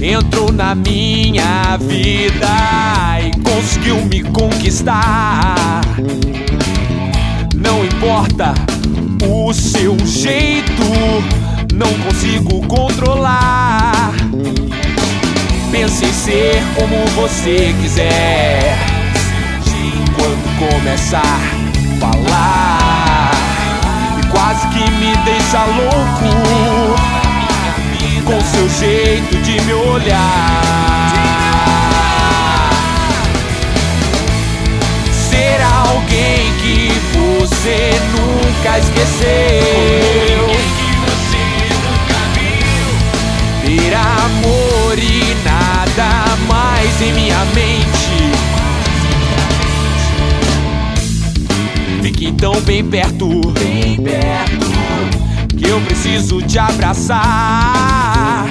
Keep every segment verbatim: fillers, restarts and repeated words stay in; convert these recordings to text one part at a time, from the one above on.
entrou na minha vida e conseguiu me conquistar. Não importa o seu jeito, não consigo controlar. Pense em ser como você quiser. Quando começar a falar, e quase que me deixa louco com seu jeito de me olhar. Ser alguém que você nunca esqueceu, ter amor e nada mais em minha mente. Fique então bem perto, bem perto, que eu preciso te abraçar.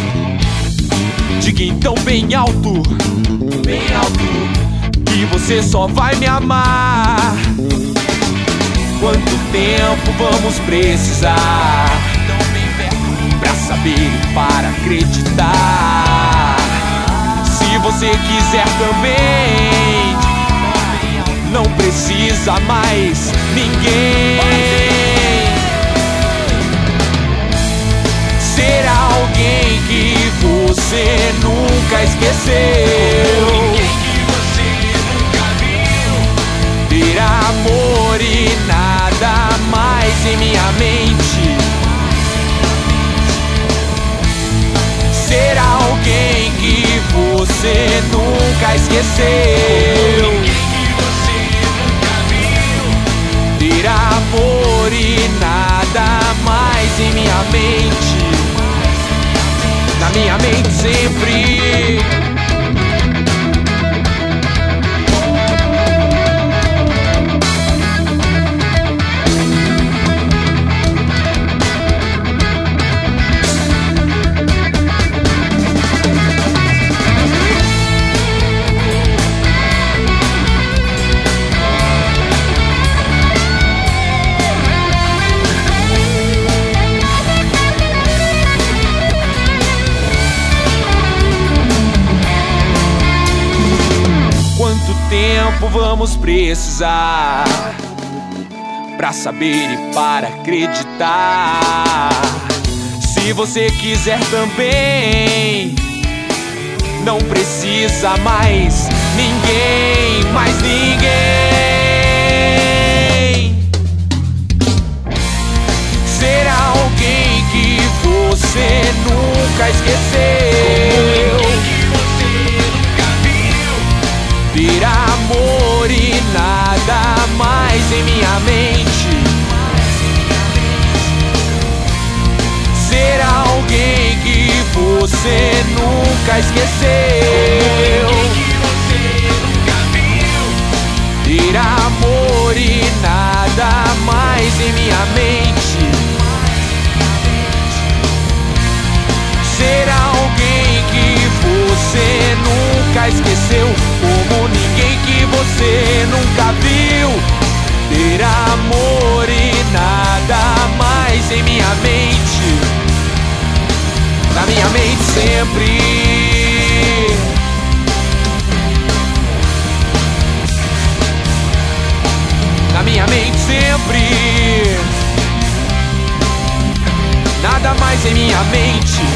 Diga então bem alto, bem alto, que você só vai me amar. Quanto tempo vamos precisar pra saber e para acreditar? Se você quiser também, não precisa mais ninguém. Ser alguém que você nunca esqueceu, ter amor e nada mais em minha mente. Ser alguém que você nunca esqueceu, ter amor e nada mais em minha mente. Na minha mente sempre. Quanto tempo vamos precisar pra saber e para acreditar? Se você quiser também, não precisa mais ninguém, mais ninguém. Ser alguém que você nunca esqueceu, ter amor e nada mais em minha mente. Ser alguém que você nunca esqueceu, ter amor e nada mais em minha mente. Ser alguém que você nunca esqueceu, como ninguém que você nunca viu. Ter amor e nada mais em minha mente. Na minha mente sempre. Na minha mente sempre. Nada mais em minha mente.